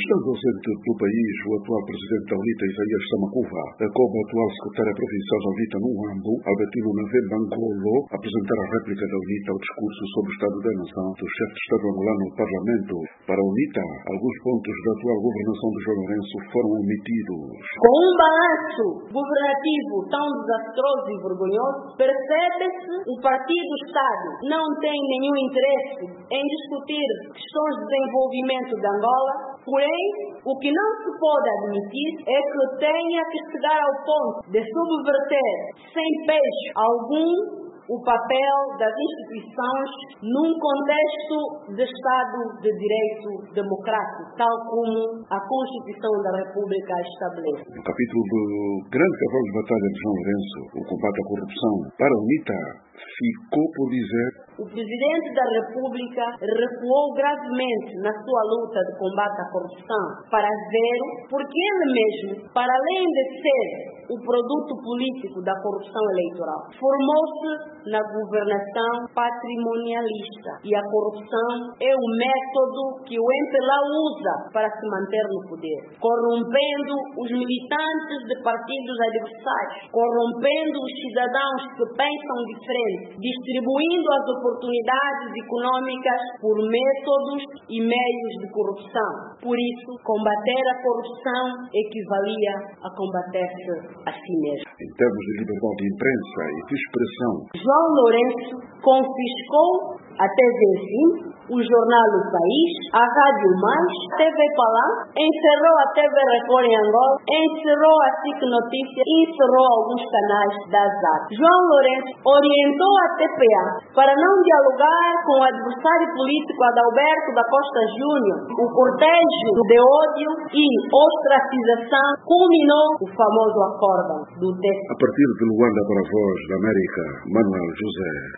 Estando ausente do país, o atual presidente da UNITA, Isaías Samakuva, como a atual secretária provincial da UNITA no Huambo, Albertino Navemba Ngolo, apresentar a réplica da UNITA ao discurso sobre o Estado da Nação do chefe de Estado angolano no Parlamento. Para a UNITA, alguns pontos da atual governação de João Lourenço foram omitidos. Com um balanço governativo tão desastroso e vergonhoso, percebe-se que o Partido-Estado não tem nenhum interesse em discutir questões de desenvolvimento de Angola, porém, o que não se pode admitir é que tenha que chegar ao ponto de subverter sem pejo algum o papel das instituições num contexto de Estado de Direito democrático, tal como a Constituição da República estabelece. No capítulo do grande cavalo de batalha de João Lourenço, o combate à corrupção, para a UNITA, ficou por dizer: o Presidente da República recuou gravemente na sua luta de combate à corrupção para zero, porque ele mesmo, para além de ser o produto político da corrupção eleitoral, formou-se na governação patrimonialista. E a corrupção é o método que o MPLA usa para se manter no poder, corrompendo os militantes de partidos adversários, corrompendo os cidadãos que pensam diferente, distribuindo as oportunidades econômicas por métodos e meios de corrupção. Por isso, combater a corrupção equivalia a combater-se a si mesmo. Em termos de liberdade de imprensa e de expressão, João Lourenço confiscou a TV Sim, o jornal O País, a Rádio Mais, a TV Palá, encerrou a TV Record em Angola, encerrou a SIC Notícias e encerrou alguns canais da ZAC. João Lourenço orientou a TPA para não dialogar com o adversário político Adalberto da Costa Júnior. O cortejo de ódio e ostracização culminou o famoso acórdão do TSE. A partir de Luanda para a Voz da América, Manuel José.